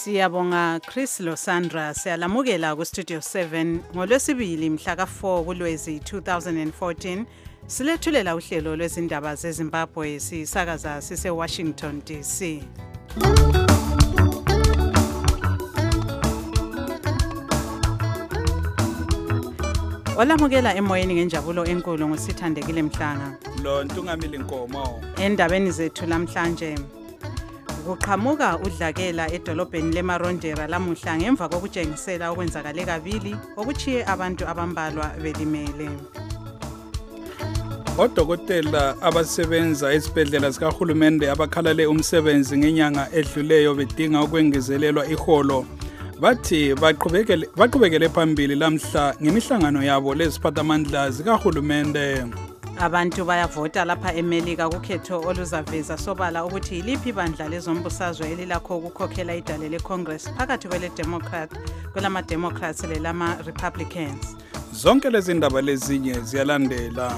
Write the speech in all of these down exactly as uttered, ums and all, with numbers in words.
Siyabonga Chris Losandra siyalamukela ku Studio seven ngolwesibili mhla ka four kuLwezi two thousand fourteen silethulela uhlelo lwezindaba zeZimbabwe sisakaza sise Washington D C. Olamukela emoyeni ngenjabulo enkulu ngosithandekile Mhlanga. Lo Ntungamili Nkomo. Endabeni zethu lamhlanje kuqhamuka udlakela edolobheni leMarondera lamuhla ngemva kokutshengisela okwenzakale kabili okuchiye abantu abambalwa belimele. Odokotela abasebenza esibhedlela sikahulumende abakhalale umsebenzi ngenyanga edluleyo bedinga ukwengezelelwa iholo bathi baqhubekele baqhubekele phambili lamhla ngemihlangano yabo leziphathamandla zikahulumende. Abantu bayavota lapha eMelika kukhetho oluzaveza sobala ukuthi iliphi ibandla lezombusazwe elilakho ukukhokhela idale leCongress phakathi kwele Democrat kwelama Democrats lelama Republicans. Zonke lezi ndaba lezinye ziyalandela.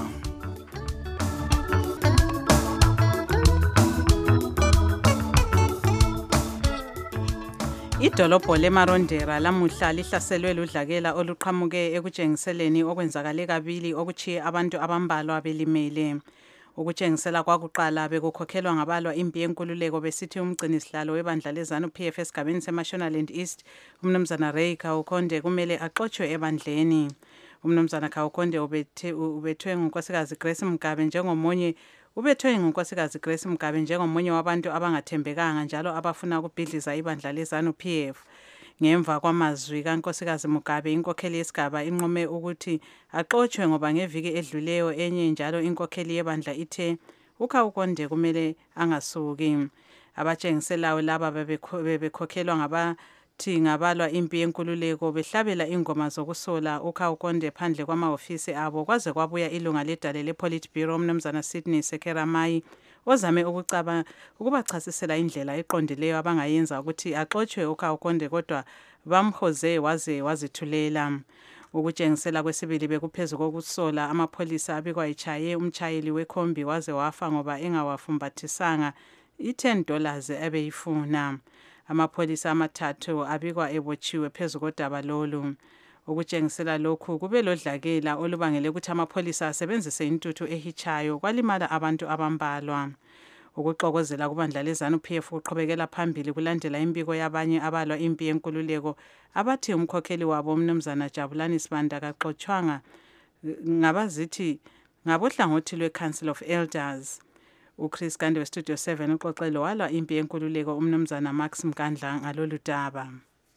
Idolobho leMarondera lamuhla lihlaselwe ludlakela oluqhamuke ekutshengiseleni okwenzakale kabili okuchiye abantu abambalwa belimele. Ukutshengisela kwakuqala bekukhokhelwa ngabalwa impi yenkululeko besithi umgcini sihlalo webandla lezanu P F esigabeni seMashonaland East umnumzana Ray Khawukhonde kumele axotshwe ebandleni. Umnumzana Khawukhonde ubethe ubethwe ngunkosikazi Grace Mugabe njengomunye ubethwe ngunkosikazi Grace Mugabe njengomunye wabantu abangathembekanga njalo abafuna ukubhidliza ibandla lezanu P F. Ngemva kwamazwi kankosikazi Mugabe inkokheli yesigaba inqome ukuthi axotshwe ngoba ngeviki edluleyo enye njalo inkokheli yebandla ithe uKhawukhonde kumele angasuki. Abatshengiselayo laba bebekhokhelwa ngaba thi ngabalwa impi yenkululeko behlabela ingoma zokusola uKhawukhonde phandle kwamahofisi abo kwaze kwabuya ilunga ledale lePolitburo umnumzana Sydney Sekera Mai ozame ukucaba ukubachasisela indlela eqondileyo abangayenza ukuthi axotshwe uKhawukhonde kodwa bamhoze waze wazithulela. Ukutshengisela kwesibili bekuphezulu kokusola amapholisa abikwa ichaye umchayeli wekhombi waze wafa ngoba engawafumbathisanga i ten dollars ebeyifuna. Amapholisa amathathu abikwa ebotshiwe phezulu kodaba lolu. Ukutshengisela lokhu kube lodlakela olubangele ukuthi amapholisa asebenzise intuthu ehichayo kwalimala abantu abambalwa. Ukuxokozela kubandla lezanu P F uqhubekela phambili kulandela impiko yabanye abalwa impi yenkululeko abathi umkhokheli wabo umnumzana Jabulani Sibanda kaxotshwanga ngabazithi ngabohlangothi lweCouncil of Elders. uChris Gande we Studio seven uxoxelo walwa impi yenkululeko umnumzana Max Mkandla ngalolu daba.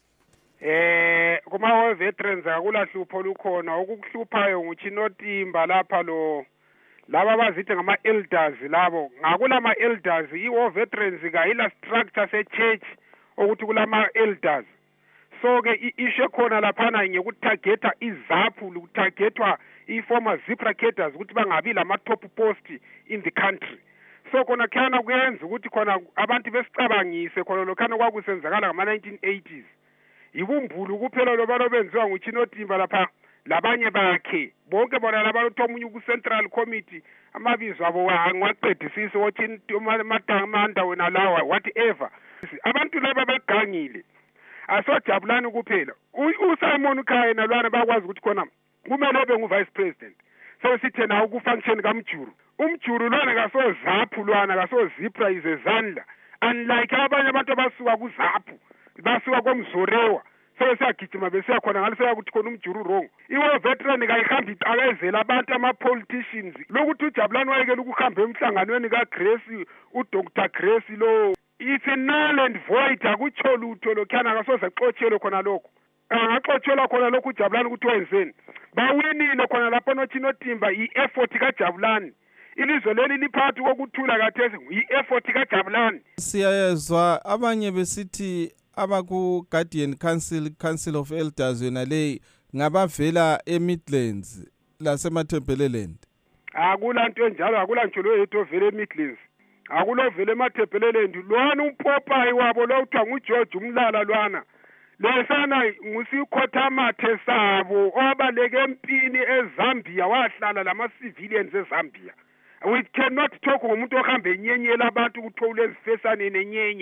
Eh kuma veterans akulahlupho lukhona okukuhluphayo nguchinotimba lapha lo laba bazithi ngama elders labo ngakulama elders iwo veterans kayila structure se church ukuthi kulama elders so ke ishe khona laphana ngekutargeta izaphu ukutargetwa iformer zipra cadres ukuthi bangabi lama top post in the country. So kona khana kuyenza ukuthi khona abantu besicabangise khona lokhana kwakusenzakala ngama nineteen eighties. Ibumbulu kuphela lobalo benziwa nguchinotimba lapha labanye bakhe bonke bona labantu omunye ku Central Committee amabizo abo angwaqedisisi wothi amathamanda wena lawa whatever. Abantu laba bagangile asojabulani kuphela uSimon Khaya nalwana bakwazi ukuthi khona kumele ebe ngu vice president. So sithena ukufunction kaMjuru umjuru lwana kasozaphu lwana kasozipra izezandla unlike abanye abantu abasuka kuzaphu basuka komzorewa so siyagijima bese khona ngale ukuthi khona umjuru wrong iwo veteran kayihambi iqakezela abantu ama politicians lokuthi uJabulani wayekela ukuhamba emhlanganweni kaGrace uDr Grace lo it's a null and void akutsho lutho lokhana kasoze axotshelwe khona lokho angaxotshelwa khona lokhu uJabulani ukuthi wenzeni bawinile khona lapho nochinotimba i-effort kaJabulani ilizwe leli liphathi kokuthula kathesi i-effort kaJabulani. Siyezwa abanye besithi abaku Guardian Council Council of Elders yona le ngabavela eMidlands lasemaThembeleland. Akulanto enjalo akulantsho lo yethu ovela eMidlands akulovela emaThembeleland lwana umpopayi wabo lo kuthiwa nguGeorge Umlala lwana lesana ngusikhothamathe sabo obaleke empini eZambia wahlala lama civilians eZambia. We cannot talk ngomuntu ohambe enyenyela abantu ukuthola ezifesane nenyenya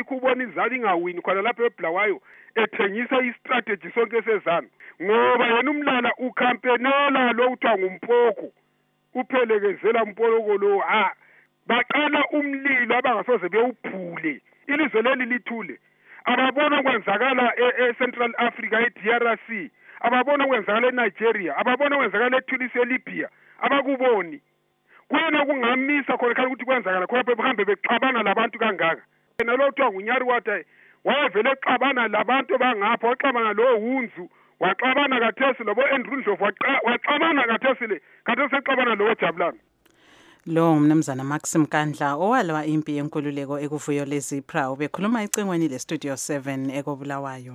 selokhu ubona izali ingawini khona lapho eBulawayo ethengisa istrategy sonke sezana ngoba yena umlala ukhampenela lo kuthiwa ngumpoko uphelekezela mpoloko lo ha baqala umlilo abangasoze bewuphule ilizwe leli lithule ababona kwenzakala eCentral Africa eD R C ababona kwenzakala eNigeria ababona kwenzakala eTunisia eLibya abakuboni kuyena kungamisa khona khali ukuthi kwenzakala khona behambe bexabana labantu kangaka yena lo kuthiwa nguNyari wata wayevele exabana labantu bangapha waxabana lo hunzu waxabana kathesi lobo Andrew Ndlovu waxabana kathesi le kathesi exabana lo Jabulani lo mnumzana Maxim Kandla owalwa impi yenkululeko ekuvuyo leZipra ubekhuluma icingweni le Studio seven ekobulawayo.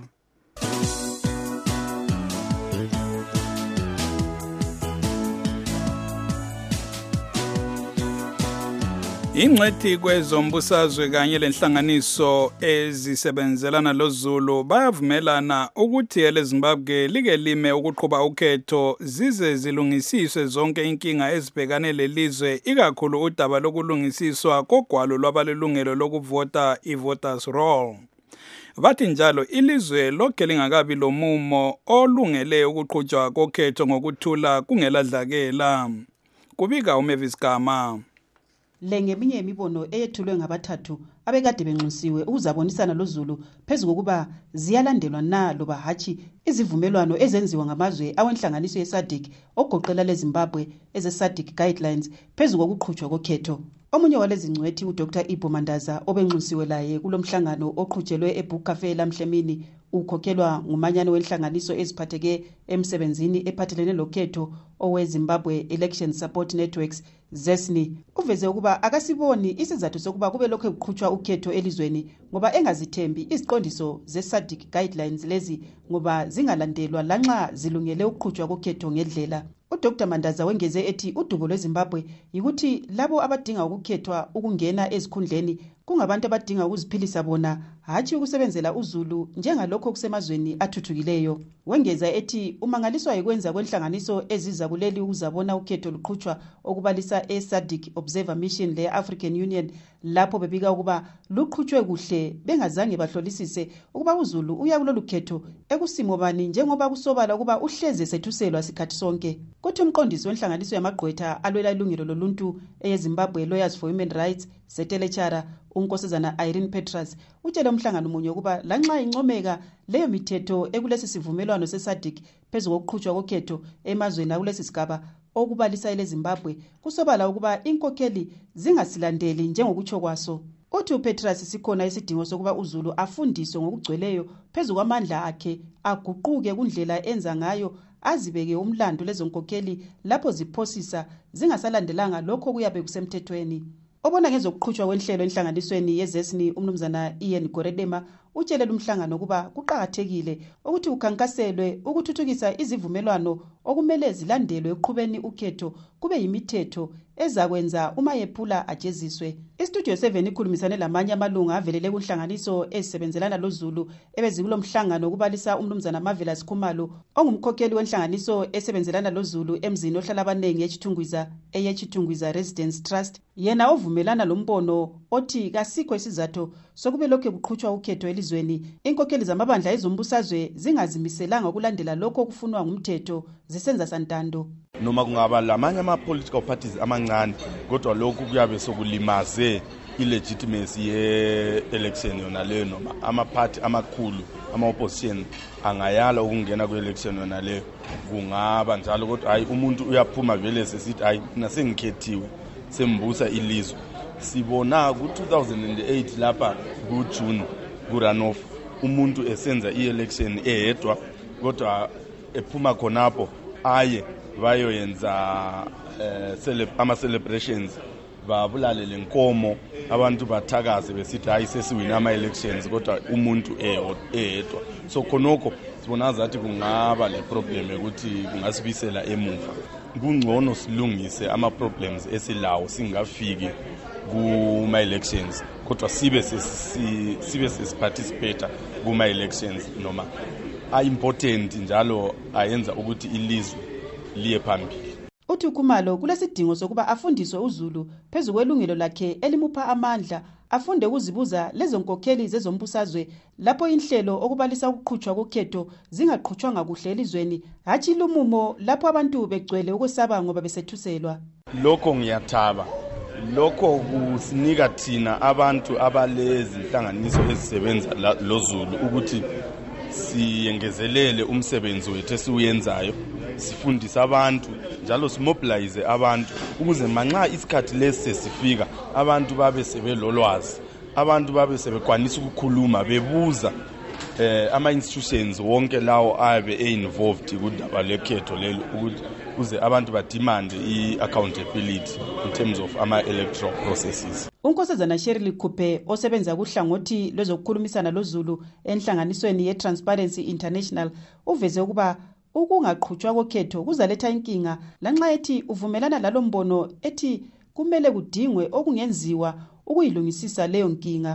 Ingcwethi kwezombusazwe kanye lenhlanganiso ezisebenzelana loZulu bayavumelana ukuthi eleZimbabwe like lime ukuqhuba ukhetho zize zilungisiswe zonke inkinga ezibhekane lelizwe ikakhulu udaba lokulungisiswa kogwalo lwabalelungelo lokuvota i-voters roll. Bathi njalo ilizwe lokhe lingakabi lomumo olungele ukuqhutshwa kokhetho ngokuthula kungeladlakela. Kubika uMavis Gama. Lengeminye imibono eyethulwe ngabathathu abekade benxusiwe ukuzabonisana loZulu phezulu kokuba ziyalandelwa na loba hachi izivumelwano ezenziwa ngamazwe awenhlanganiso yeSADC ogoqela leZimbabwe eze-SADC guidelines phezulu kokuqhutshwa kokhetho. Omunye walezi ngcwethi uDr Ibo Mandaza obenxusiwe laye kulomhlangano oqhutshelwe eBook Cafe lamhlemini ukhokhelwa ngumanyano wenhlanganiso eziphatheke emsebenzini ephathelene lokhetho oweZimbabwe Election Support Networks ZESNI uveze ukuba akasiboni isizathu sokuba kube lokho kuqhutshwa ukhetho elizweni ngoba engazithembi iziqondiso ze-SADC guidelines lezi ngoba zingalandelwa lanxa zilungele ukuqhutshwa kokhetho ngedlela. uDr Mandaza wengeze ethi udubo lweZimbabwe yikuthi labo abadinga ukukhethwa ukungena ezikhundleni kungabantu abadinga ukuziphilisa bona hathi ukusebenzela uZulu njengalokho kusemazweni athuthukileyo. Wengeza ethi umangaliswa yikwenza kwenhlanganiso eziza kuleli ukuzabona ukhetho luqhutshwa okubalisa eSADC Observer Mission le African Union lapho bebika ukuba luqhutshwe kuhle bengazange bahlolisise ukuba uZulu uya kulolu khetho ekusimo bani njengoba kusobala ukuba uhleze sethuselwa sikhathi sonke. Kuthi umqondisi wenhlanganiso yamagqwetha alwela ilungelo loluntu eyeZimbabwe Lawyers for Human Rights Setelechara unkosazana Irene Petras utshele umhlangano munye ukuba lanxa incomeka leyo mithetho ekulesi sivumelwano seSADC phezulu kokuqhutshwa kokhetho emazweni akulesi sigaba okubalisa eleZimbabwe kusobala ukuba inkokheli zingasilandeli njengokutsho kwaso. Uthi uPetras sikhona isidingo sokuba uZulu afundiswe ngokugcweleyo phezulu kwamandla akhe aguquke kundlela enza ngayo azibeke umlando lezonkokheli lapho ziphosisa zingasalandelanga lokho kuyabe kusemthethweni. Obona ngezokuqhutshwa kwenhlelo enhlanganisweni yeZESNI umnumzana Ian Goredema utshelela umhlangano kuba kuqhakathekile ukuthi ukhankaselwe ukuthuthukisa izivumelwano okumele zilandelwe eqhubeni ukhetho kube yimithetho ezakwenza uma yephula ajeziswe. iStudio seven ikhulumisane lamanye amalunga avelele kunhlanganiso ezisebenzelana loZulu ebezikulo mhlangano kubalisa umnumzana Marvelous Khumalo ongumkhokheli wenhlanganiso esebenzelana loZulu emzini ohlala abanengi eChithungwiza eyeChithungwiza Residence Trust. Yena ovumelana lombono othi kasikho isizathu sokube lokho kuqhutshwa ukhetho elizweni inkokheli zamabandla ezombusazwe zingazimiselanga ukulandela lokho okufunwa ngumthetho zisenza santando. Noma kungaba lamanye ama political parties amancane kodwa lokhu kuyabe sokulimaze ilegitimacy ye-election yona leyo noma ama-party amakhulu ama-opposition angayala ukungena kwe-election yona leyo kungaba njalo kodwa hayi umuntu uyaphuma vele sesithi hayi mina sengikhethiwe sembusa ilizwe. Sibona ku-two thousand eight lapha ku-June ku-runoff umuntu esenza i-election eyedwa kodwa ephuma khonapho aye bayoyenza uh, ama-celebrations babulale lenkomo abantu bathakaze besithi hayi sesiwina ama-elections kodwa umuntu eyedwa. So khonokho sibona zathi kungaba le problem ukuthi kungasibisela emuva. Kungcono silungise ama-problems esilawo singafiki kuma-elections kodwa sibe sibe sesiparticipate kuma-elections noma a-important njalo ayenza ukuthi ilizwe liye phambili. Uthi Khumalo kulesidingo sokuba afundiswe uZulu phezulu kwelungelo lakhe elimupha amandla afunde ukuzibuza lezo nkokheli zezombusazwe lapho inhlelo okubalisa ukuqhutshwa kokhetho zingaqhutshwanga kuhle elizweni, hatshi lumumo lapho abantu begcwele ukwesaba ngoba besethuselwa. Lokho ngiyathaba, lokho kusinika thina abantu abalezi inhlanganiso ezisebenza loZulu ukuthi siyengezelele umsebenzi wethu esiwenzayo, sifundisa abantu njalo simobilize abantu ukuze manxa isikhathi lesi sesifika abantu babe sebelolwazi, abantu babe sebekwanisa ukukhuluma bebuza eh ama institutions wonke lawo abe einvolved kudaba lekhetho lelo ukuthi kuze abantu bademand i-accountability in terms of ama-electoral processes. Unkosazana Sherry Khuphe osebenza kuhlangothi lwezokukhulumisana loZulu enhlanganisweni ye-Transparency International uveze ukuba ukungaqhutshwa kokhetho kuzaletha inkinga lanxa ethi uvumelana lalo mbono ethi kumele kudingwe okungenziwa ukuyilungisisa leyo nkinga.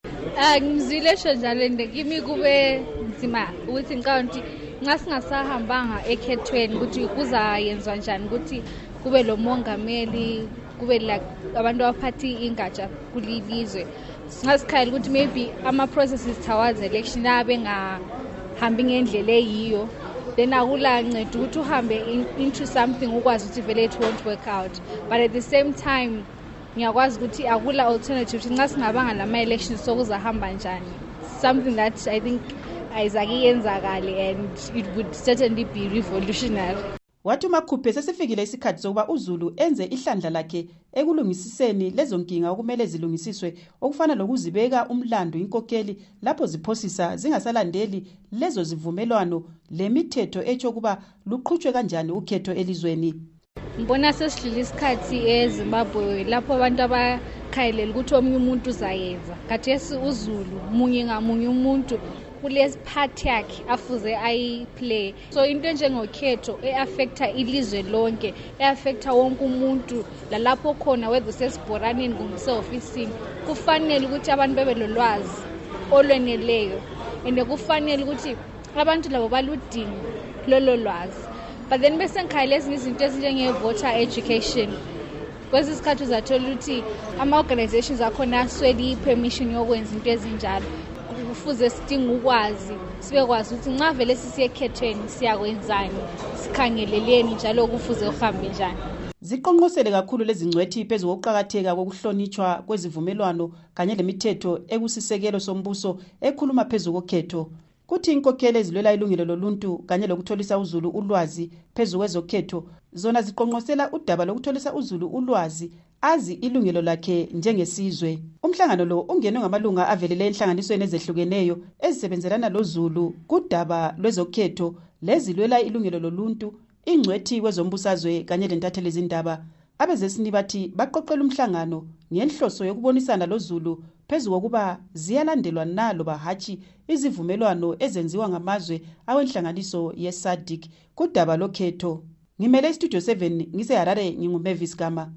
Ngizile njalo ndekimi kube nzima ukuthi ngiqonti nxa singasahambanga ekhethweni ukuthi kuzayenzwa njani ukuthi kube lo mongameli kube la abantu abaphathi ingatsha kulilizwe. Singasikhala ukuthi maybe ama processes towards election abe ngahambi ngendlela eyiyo, then akula nceda ukuthi uhambe into something ukwazi ukuthi vele it won't work out, but at the same time ngiyakwazi ukuthi akula alternative nxa singabanga lama elections sokuzahamba njani, something that I think ayizakiyenzakale and it would certainly be revolutionary. Wathi uMakhuphe sesifikile isikhathi sokuba uZulu enze ihlandla lakhe ekulungisiseni lezo nkinga okumele zilungisiswe okufana lokuzibeka umlando inkokheli lapho ziphosisa zingasalandeli lezo zivumelwano lemithetho echo kuba luqhutshwe kanjani ukhetho elizweni. Ngibona sesidlula isikhathi eZimbabwe lapho abantu abakhayelela ukuthi omunye umuntu uzayenza. Khathesi uZulu munye ngamunye umuntu kulesi part yakhe afuze ayiplay. So into njengokhetho eaffecta ilizwe lonke, eaffecta wonke umuntu lalapho khona whether sesibhoraneni kumse officeini, kufanele ukuthi abantu bebe lolwazi olweneleyo ende kufanele ukuthi abantu labo baludinga lolo lwazi. But then bese ngikhayela ezinye izinto ezinjenge voter education. Kwesi sikhathi uzathola ukuthi ama organizations akhona asweli permission yokwenza into ezinjalo. Kufuze sidinga ukwazi sibekwazi ukuthi nxa vele sisiyekhethweni siyakwenzani, sikhangeleleni njalo kufuze uhambe njani. Ziqonqosele kakhulu lezi ngcwethi phezu kokuqhakatheka kokuhlonitshwa kwezivumelwano kanye lemithetho ekusisekelo sombuso ekhuluma phezu kokhetho. Kuthi inkokheli ezilwela ilungelo loluntu kanye lokutholisa uZulu ulwazi phezu kwezokhetho zona ziqonqosela udaba lokutholisa uZulu ulwazi azi ilungelo lakhe njengesizwe. Umhlangano lo ungenwe ngamalunga avelele enhlanganisweni ezehlukeneyo ezisebenzelana loZulu kudaba lwezokhetho lezilwela ilungelo loluntu, ingcwethi kwezombusazwe kanye lentatheli izindaba. Abezesini bathi baqoqela umhlangano ngenhloso yokubonisana loZulu phezu kokuba ziyalandelwa nalo bahatshi izivumelwano ezenziwa ngamazwe awenhlanganiso ye-SADC kudaba lokhetho. Ngimele iStudio seven ngise Harare, nginguMavis Gama.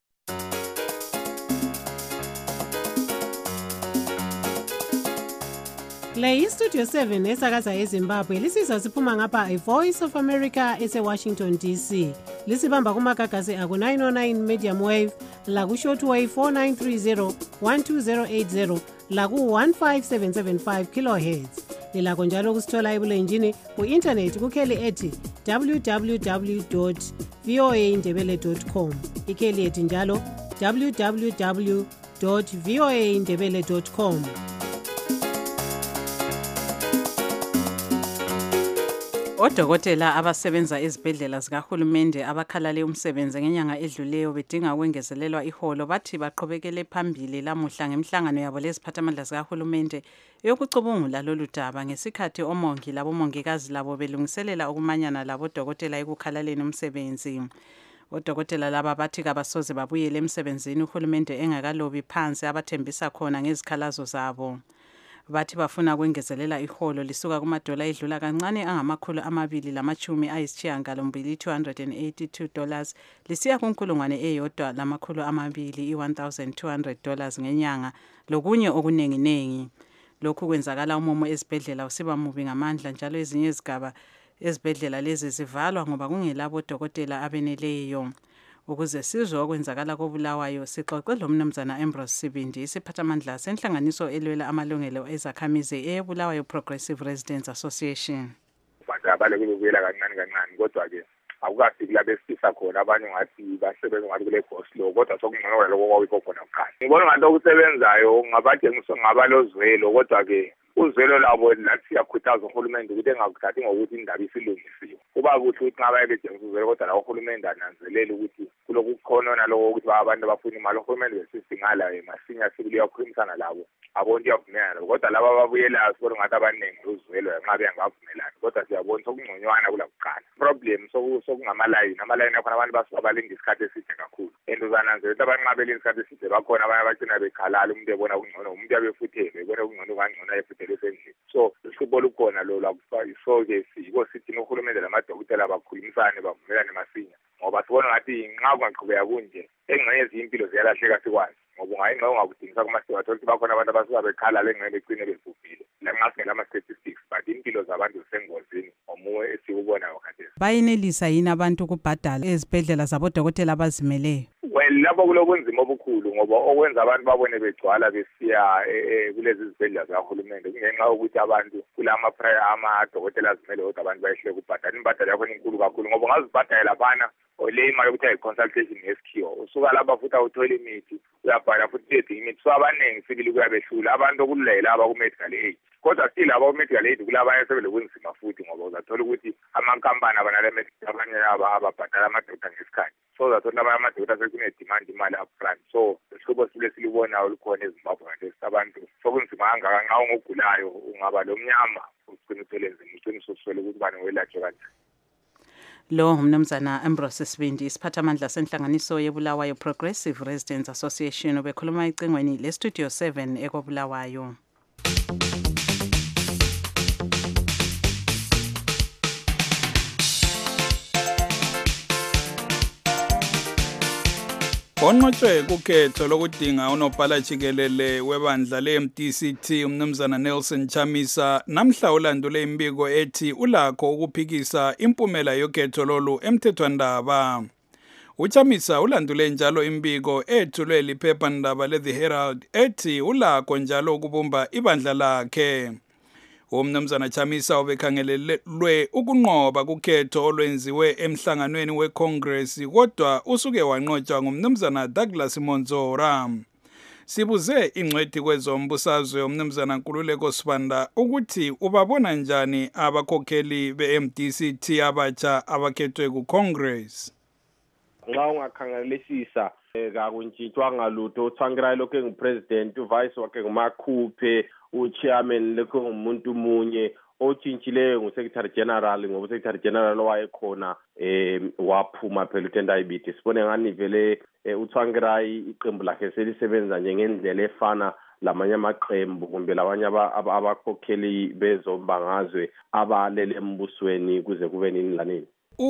Le iStudio seven esakaza eZimbabwe lisizwa siphuma ngapha iVoice of America ese-Washington D C. Lisibamba kumagagasi aku nine oh nine medium wave, laku short wave four nine three zero one two zero eight zero, laku one five seven seven five kilohertz. Lilakho njalo kusithola ebulenjini ku-internet kukheli ethi w w w dot v o a indebele dot com. Ikheli ethi njalo w w w dot v o a indebele dot com. Odokotela abasebenza ezibhedlela zikahulumende abakhalale umsebenzi ngenyanga edluleyo bedinga ukwengezelelwa iholo bathi baqhubekele phambili lamuhla ngemhlangano yabo leziphathamandla zikahulumende yokucubungula lolu daba ngesikhathi omongi labomongikazi labo belungiselela ukumanyana labodokotela ekukhalaleni umsebenzi. Odokotela laba bathi kabasoze babuyele emsebenzini uhulumende engakalobi phansi abathembisa khona ngezikhalazo zabo. Bathi bafuna ukwengezelela iholo lisuka kumadola edlula kancane angamakhulu amabili lamachumi ayisishiyagalombili two hundred eighty-two dollars lisiya kunkulungwane eyodwa lamakhulu amabili one thousand two hundred dollars ngenyanga lokunye okunenginengi. Lokhu kwenzakala umumo ezibhedlela usiba mubi ngamandla njalo ezinye izigaba ezibhedlela lezi zivalwa ngoba kungelabo dokotela abeneleyo. Ukuze sizwe okwenzakala koBulawayo sixoxe lo mnumzana Ambrose Sibindi isiphathamandla senhlanganiso elwela amalungelo ezakhamizi eBulawayo Progressive Residents Association. Babaleke ukuyela kancane kancane kodwa ke akukafiki la besifisa khona abanye ngathi basebenza ngathi kule Goslow kodwa sokungcono lokho kwawikho khona kuqala. Ngibona ngathi okusebenzayo ngabajengiswa ngabalozwelo kodwa ke uzwelo labo lathi siyakhuthaza uhulumende ukuthi engakuthathi ngokuthi indaba isilungisiwe. Kuba kuhle ukuthi ngabaye bejengisa uzwelo kodwa la uhulumende ananzelele ukuthi kulokhu kukhona naloko ukuthi abantu abafuna imali uhulumende besisingala masinya sibili yakhulumisana labo abonke yavumelana kodwa laba ababuyelayo sibona ngathi abaningi uzwelo nxa bengavumelani kodwa siyabona sokungconywana kula kuqala. Problem sokungamalayini amalayini akhona abantu basibalinda isikhathi eside kakhulu endozananzela ukuthi abanqabela isikhathi eside bakhona abanye abagcina bekhalala umuntu ebona kungcono umuntu abefuthele ebona kungcono kangcono ayefuthele esendlini. So isibolo khona lo la so ke siko sithi uhulumende lamadokotela bakhulumisane bavumelane masinya ngoba sibona ngathi nxa kungaqhubeka kunje engxenye izimpilo ziyalahleka sikwazi ngoba ungayinxa ungakudingisa kumasithathu ukuthi bakhona abantu abasuka bekhala lengxenye begcine bebhubhile la ngasingela ama statistics but impilo zabantu zisengozini omunye esikubonayo khathesi. Bayinelisa yini abantu ukubhadala ezibhedlela zabodokotela abazimeleyo? Well lapho kulobunzima obukhulu ngoba okwenza abantu babone begcwala besiya kulezi zibhedlela zikahulumende kungenxa ukuthi abantu kulama prayer amadokotela azimele kodwa abantu bayehle kubhadala imbadalo yakho inkulu kakhulu ngoba ngazibhadala laphana ole imali ukuthi ayi-consultation ngesikhiwo usuka lapha futhi awuthole imithi uyabhala futhi edinga imithi so abaningi sibili kuyabehlula abantu okulela abaku-medical aid kodwa still abaku-medical aid kulabanye sebelobunzima futhi ngoba uzathola ukuthi amankampani abanale abanye ababhadala amadoda ngesikhathi so uzathola abanye amadoda sekunedimandi imali upfront so isihlobo sibile silibonayo lukhona eZimbabwe kanje abantu sokunzima kangaka nxa ungogulayo ungaba lo mnyama ugcina uthole nzima ugcina ususwele ukuthi bani welatshwe kanjani. Lo umnumzana Ambrose Sibindi isiphathamandla senhlanganiso yeBulawayo Progressive Residents Association obekhuluma icingweni le Studio seven ekwaBulawayo. Onqotshwe kukhetho lokudinga unobhala jikelele webandla le-M D C T umnumzana Nelson Chamisa namhla ulandule imbiko ethi ulakho ukuphikisa impumela yokhetho lolu emthethwandaba. UChamisa ulandule njalo imbiko ethulwe liphephandaba le-The Herald ethi ulakho njalo ukubumba ibandla lakhe. Umnumzana Chamisa ubekhangelelwe ukunqoba kukhetho olwenziwe emhlanganweni weCongress kodwa usuke wanqotshwa ngumnumzana Douglas Monzora. Sibuze ingcwethi kwezombusazwe umnumzana Nkululeko Sibanda ukuthi ubabona njani abakhokheli be-M D C T abatsha abakhethwe kuCongress. Nxa ungakhangelisisa kakuntshintshwanga lutho uTsvangirai lokho engupresident uvice wakhe nguMakhuphe uchairman lokho ngumuntu munye otshintshileyo ngusecretary general ngoba secretary general owayekhona eh waphuma phela uTenda Ibiti sibone ngani vele uTsvangirai iqembu lakhe selisebenza njengendlela efana lamanye amaqembu kumbe labanye abakhokheli bezombangazwe abalele embusweni kuze kube nini lanini.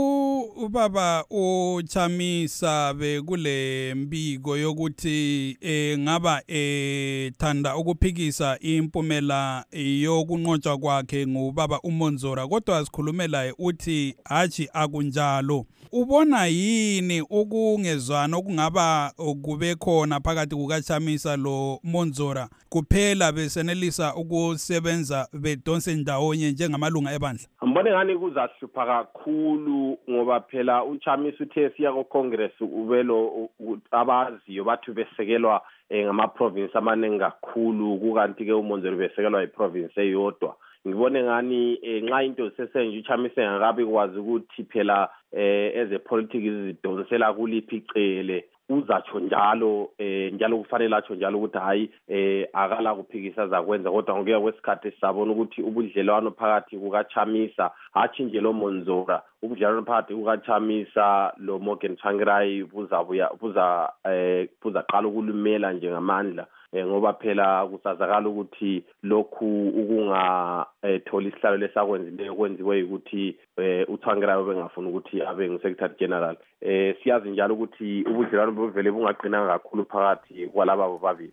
Ubaba uChamisa bekule mbiko yokuthi engaba ethanda ukuphikisa impumela yokunqotshwa kwakhe ngubaba uMonzora kodwa asikhulumela uthi haji akunjalo. Ubona yini ukungezwana okungaba kube khona phakathi kukaChamisa lo Monzora kuphela besenelisa ukusebenza bedonse ndawonye njengamalunga ebandla? Ngibone ngani kuzahlupha kakhulu ngoba phela uChamisa uthe siya kuCongress ubelo abaziyo bathu besekelwa ngama province amaningi kakhulu kukanti ke uMonzora besekelwa iprovince eyodwa. Ngibone ngani nxa into sesenje uChamisa ngakabi kwazi ukuthi phela eze politics izidonsela kuliphi icele uzatsho njalo eh njalo kufanele atsho njalo ukuthi hayi eh akala kuphikisa zakwenza kodwa ngokuya kwesikhathi sabona ukuthi ubudlelwano phakathi kukaChamisa hathi nje lo Monzora ubudlelwano phakathi kukaChamisa lo Morgan Tsvangirai buzabuya buza eh buzaqala ukulumela njengamandla ngoba phela kusazakala ukuthi lokhu ukunga thola isihlalo lesakwenzileyo kwenziwe ukuthi uTsvangirai bengafuna ukuthi abe ngu-Secretary General. Eh siyazi njalo ukuthi ubudlelwano buvele bungaqinanga kakhulu phakathi kwalaba bobabili.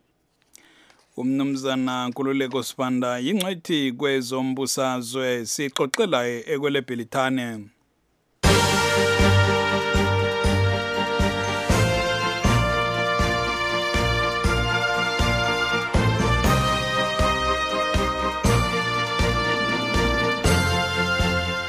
Umnumzana Nkululeko Sibanda yingcwethi kwezombusazwe sixoxela ekwele Bhilithane.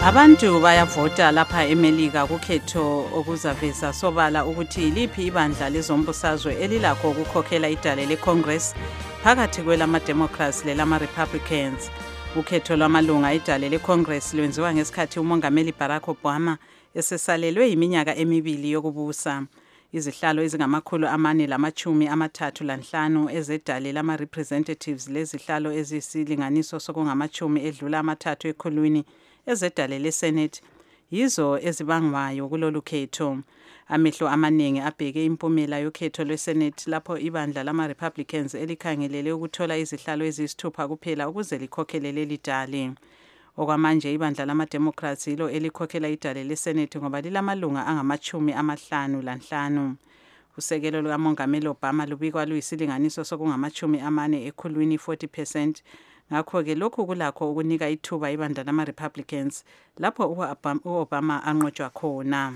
Abantu bayavota lapha eMelika kukhetho okuzaveza sobala ukuthi iliphi ibandla lezombusazwe elilakho ukukhokhela idale leCongress phakathi kwelama-Democrats lelama-Republicans. Ukhetho lwamalunga idale leCongress lwenziwa ngesikhathi umongameli Barack Obama esesalelwe iminyaka emibili yokubusa. Izihlalo ezingamakhulu amane lamachumi amathathu lanhlanu ezedale lama-Representatives lezihlalo ezisilinganiso sokungamachumi edlula amathathu ekhulwini ezedale leSenate yizo ezibangwayo kulolu khetho. Amehlo amaningi abheke impumela yokhetho lweSenate lapho ibandla lama-Republicans elikhangelele ukuthola izihlalo eziyisithupha kuphela ukuze likhokhele leli dale. Okwamanje ibandla lama-Democrats yilo elikhokhela idale leSenate ngoba lilamalunga angamachumi amahlanu lanhlanu. Usekelo lukamongameli Obama lubikwa luyisilinganiso sokungamachumi amane ekhulwini forty percent. Ngakho-ke lokhu kulakho ukunika ithuba ibandla lama-Republicans lapho u-Obama anqotshwa khona.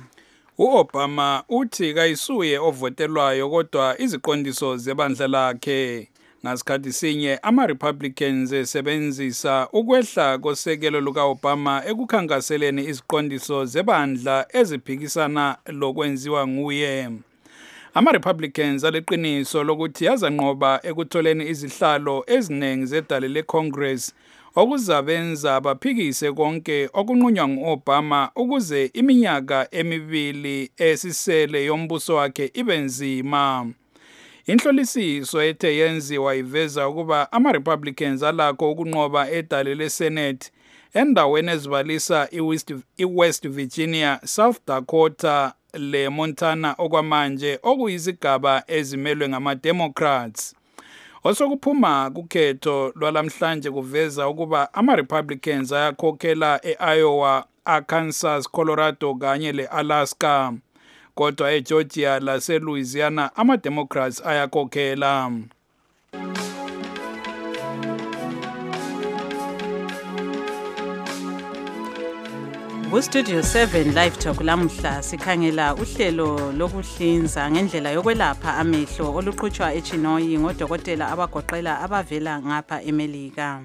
U-Obama uthi kayisuye ovotelwayo kodwa iziqondiso zebandla lakhe. Ngasikhathi sinye ama-Republicans esebenzisa ukwehla kosekelo luka-Obama ekukhankaseleni iziqondiso zebandla eziphikisana lokwenziwa nguye. Ama-Republicans aleqiniso lokuthi yazanqoba ekutholeni izihlalo eziningi zedale leCongress okuzabenza baphikise konke okunqunywa ngu-Obama ukuze iminyaka emibili esisele yombuso wakhe ibe nzima. Inhlolisiso ethe yenziwa iveza ukuba ama-Republicans alakho ukunqoba edale leSenate endaweni ezibalisa iWest Virginia, South Dakota leMontana okwamanje okuyizigaba ezimelwe ngama-Democrats. Osokuphuma kukhetho lwalamhlanje kuveza ukuba ama-Republicans ayakhokhela e-Iowa, Arkansas, Colorado kanye le-Alaska. Kodwa eGeorgia lase-Louisiana ama-Democrats ayakhokhela. Ku-Studio seven Live Talk lamuhla sikhangela uhlelo lokuhlinza ngendlela yokwelapha amehlo oluqhutshwa eChinoyi ngodokotela abagoqela abavela ngapha eMelika.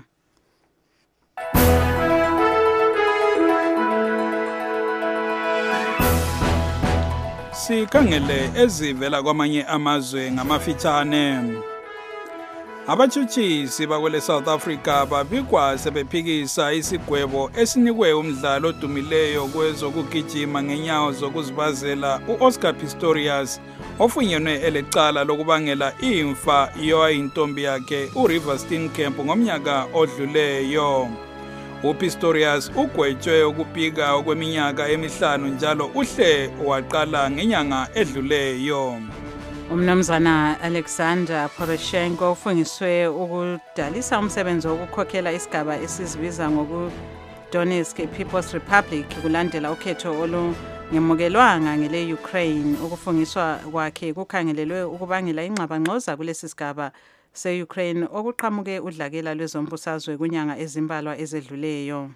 Sikhangele ezivela kwamanye amazwe ngamafitshane. Abatshutshisi bakwele South Africa babikwa sebephikisa isigwebo esinikwe umdlalo odumileyo kwezokugijima ngenyawo zokuzibazela uOscar Pistorius ofunyenwe elecala lokubangela imfa yoyintombi yakhe uRiver Steenkamp ngomnyaka odluleyo. uPistorius ugwetshwe ukubika okweminyaka emihlanu njalo uhle waqala ngenyanga edluleyo. Umnumzana Alexander Poroshenko ufungiswe ukudalisa umsebenzi wokukhokhela isigaba esizibiza ngoku Donetsk People's Republic kulandela ukhetho olungemukelwanga ngele Ukraine. Ukufungiswa kwakhe kukhangelelwe ukubangela ingxabangxoza kulesi sigaba se-Ukraine okuqhamuke udlakela lwezombusazwe kunyanga ezimbalwa ezedluleyo.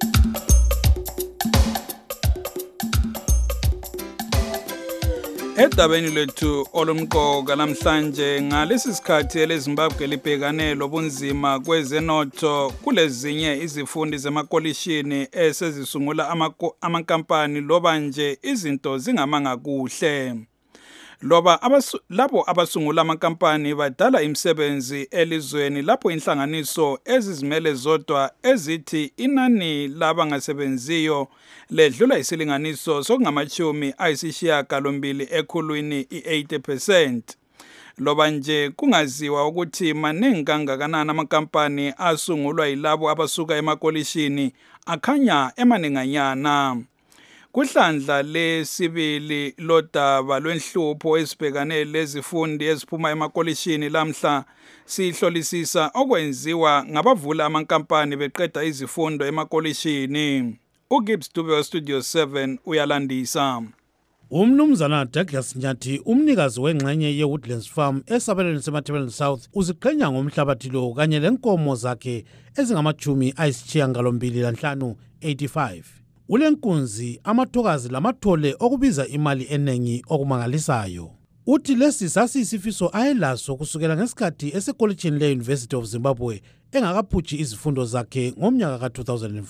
Edabeni lethu olumqoka namhlanje ngalesi sikhathi eleZimbabwe libhekane lobunzima kwezenotho kulezinye izifundi zemakolishini esezisungula amankampani loba nje izinto zingamanga kuhle. Loba abasu, labo abasungula amankampani badala imisebenzi elizweni lapho inhlanganiso ezizimele zodwa ezithi inani labangasebenziyo ledlula isilinganiso sokungamachumi ayisishiyagalombili ekhulwini i-eighty percent. Loba nje kungaziwa ukuthi maningi kangakanani amankampani asungulwa yilabo abasuka emakolishini akhanya emaninganyana. Kuhlandla lesibili lodaba lwenhlupho ezibhekane lezifundi eziphuma emakolishini lamhla sihlolisisa okwenziwa ngabavula amankampani beqeda izifundo emakolishini. uGibbs Dube weStudio seven uyalandisa. Umnumzana Douglas Nyathi umnikazi wengxenye yeWoodlands Farm esabelweni seMatabeleland South uziqhenya ngomhlabathi lo kanye lenkomo zakhe ezingamachumi ayisishiyagalombili lanhlanu eighty-five. Ulenkunzi, amathokazi lamathole okubiza imali enengi okumangalisayo. Uthi lesi sasiyisifiso ayelaso kusukela ngesikhathi esekolitshini le-University of Zimbabwe engakaphutshi izifundo zakhe ngomnyaka ka two thousand four.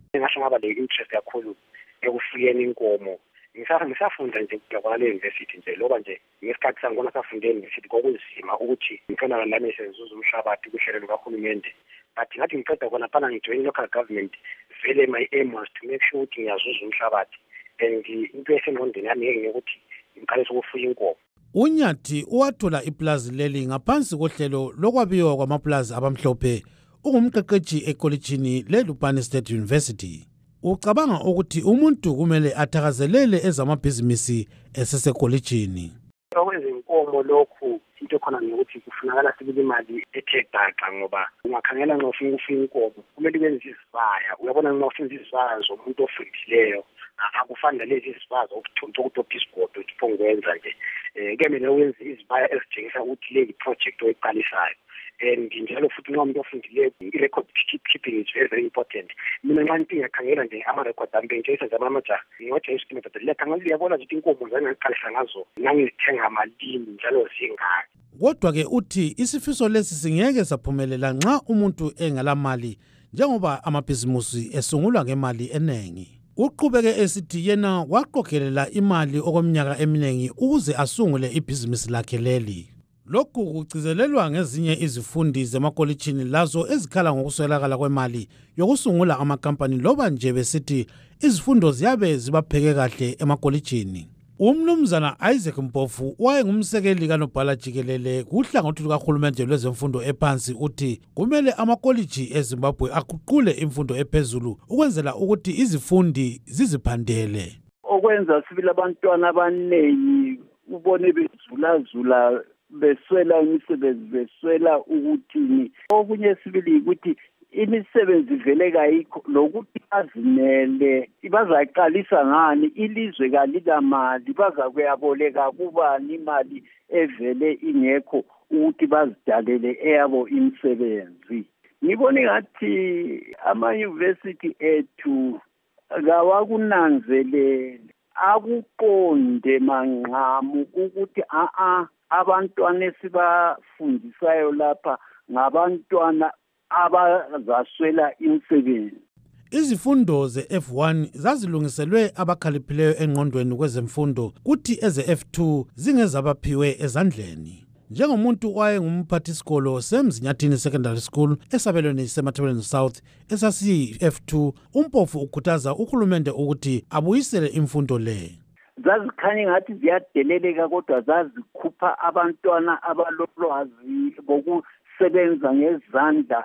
ngasho ngaba le interest kakhulu ekufuyeni inkomo. Ngisafunda nje kwala university nje loba nje ngesikhathi sangibona safunde university kokuzima ukuthi ngithola lami senzuza umhlabathi kuhlelo lukahulumende. But ngathi ngiceda khona phana ngijoin local government, vele my aim was to make sure ukuthi ngiyazuza umhlabathi and into esengqondweni yami ngiyokuthi ngiqalise ukufuya inkomo. uNyathi uwathola iplazi leli ngaphansi kohlelo lokwabiwa kwamaplazi abamhlophe ungumqeqeji ekolejini leLupane State University. Ucabanga ukuthi umuntu kumele athakazelele ezamabhizinisi esesekolejini. Okwenza inkomo lokhu into khona ukuthi kufunakala sibili imali ethe gaxa ngoba ungakhangela nxa ufuna ukufuya inkomo kumele wenze isibaya. Uyabona nxa ufuna isibaya zomuntu ofundileyo akufani lezi isibaya zokuthunta ukuthi ophisgodo uphongwenza nje. Eh kemele wenze isibaya esijengisa ukuthi le project oyiqalisayo. And njalo futhi noma umuntu ofundileyo i-record keeping is very very important. Mina nxa ngiyakhangela nje ama-record ami nje senza amaja ngiwathi estimate le khangela uyabona ukuthi inkomo zami ngiqalisa ngazo nangithenga amalimi njalo zingaki. Kodwa ke uthi isifiso lesi singeke saphumelela nxa umuntu engalamali njengoba amabhizimusi esungulwa ngemali enengi. Uqhubeke esithi yena waqokelela imali okweminyaka eminengi ukuze asungule ibhizinisi lakhe leli. Lokhu kucizelelwa ngezinye izifundi zemakolejini lazo ezikhala ngokuswelakala kwemali yokusungula amakampani loba nje besithi izifundo ziyabe zibapheke kahle emakolejini. Umnumzana Isaac Mpofu wayengumsekeli kaNobhala Jikelele kuhlangothi lukahulumende lwezemfundo ephansi uthi kumele amakoliji eZimbabwe aququle imfundo ephezulu ukwenzela ukuthi izifundi ziziphandele. Okwenza sibili abantwana abanengi ubone bezulazula beswela imisebenzi beswela ukuthini. Okunye sibili ukuthi imisebenzi vele kayikho lokuthi bazimele bazaqalisa ngani ilizwe kalilamali baza kuyaboleka kubani imali evele ingekho ukuthi bazidalele eyabo imisebenzi. Ngibona ngathi ama-university ethu kawakunanzelele akuqonde manqamu ukuthi a a abantwana esibafundisayo lapha ngabantwana abazaswela imisebenzi. Izifundo ze-F one zazilungiselwe abakhaliphileyo engqondweni kwezemfundo kuthi eze-F two zingezabaphiwe ezandleni. Njengomuntu wayengumphathisikolo seMzinyathini Secondary School esabelweni seMatabeleland South esasiyi-F two, uMpofu ukhuthaza uhulumende ukuthi abuyisele imfundo le. Zazikhanye ngathi ziyadeleleka kodwa zazikhupha abantwana abalolwazi bokusebenza ngezandla.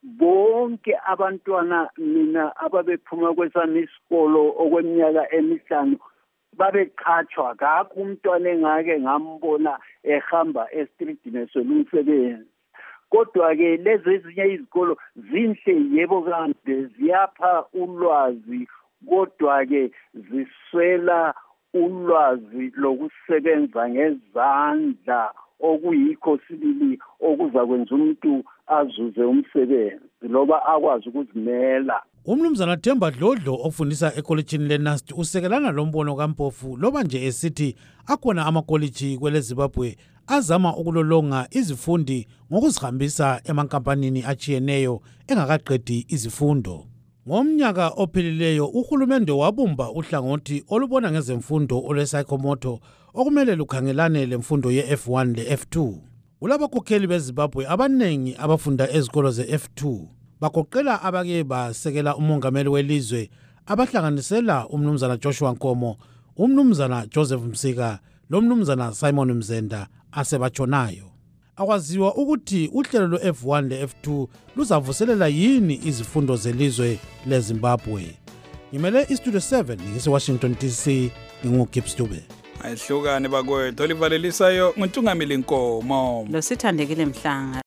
Bonke abantwana mina ababephuma kwesami isikolo okweminyaka emihlanu babeqhatshwa. Kakho umntwana engake ngambona ehamba estreetini eswela umsebenzi. Kodwa-ke lezi ezinye izikolo zinhle yebo kambe ziyapha ulwazi kodwa-ke ziswela ulwazi lokusebenza ngezandla okuyikho sibili okuza kwenza umuntu azuze umsebenzi loba akwazi ukuzimela. Umnumzana Themba Dlodlo ofundisa ekolejini leNust usekelana lombono kaMpofu loba nje esithi akhona amakoliji kwele Zimbabwe azama ukulolonga izifundi ngokuzihambisa emankampanini achiyeneyo engakaqedi izifundo. Ngomnyaka ophelileyo uhulumende wabumba uhlangothi olubona ngezemfundo olweSaikomoto okumele lukhangelane lemfundo ye-F one le-F two. Ulabakhokheli beZimbabwe abanengi abafunda ezikolo ze-F two bagoqela abake basekela umongameli welizwe abahlanganisela umnumzana Joshua Nkomo, umnumzana Joseph Msika lomnumzana Simon Mzenda asebatshonayo. Akwaziwa ukuthi uhlelo lwe-F one le-F two luzavuselela yini izifundo zelizwe leZimbabwe. Ngimele iStudio seven ngise-Washington D C nginguGibbs Dube. Ayihlukane bakwethu olivalelisayo nguNtungamili Nkomo. Lo sithandekile Mhlanga.